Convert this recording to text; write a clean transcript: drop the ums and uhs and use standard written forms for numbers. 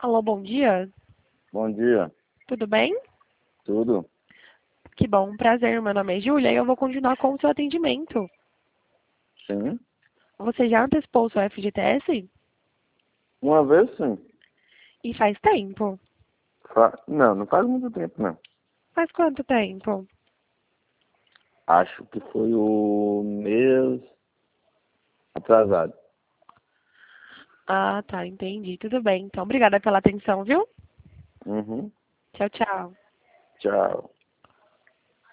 Alô, bom dia. Bom dia, Tudo bem? tudo? Que bom, prazer. Meu nome é Júlia e eu vou continuar com o seu atendimento. Sim. Você já antecipou o seu FGTS? Uma vez sim. E faz tempo. Não, não faz muito tempo não. Faz quanto tempo? Acho que foi o mês atrasado. Ah, tá, entendi. Tudo bem. Então, obrigada pela atenção, viu? Uhum. Tchau, tchau. Tchau.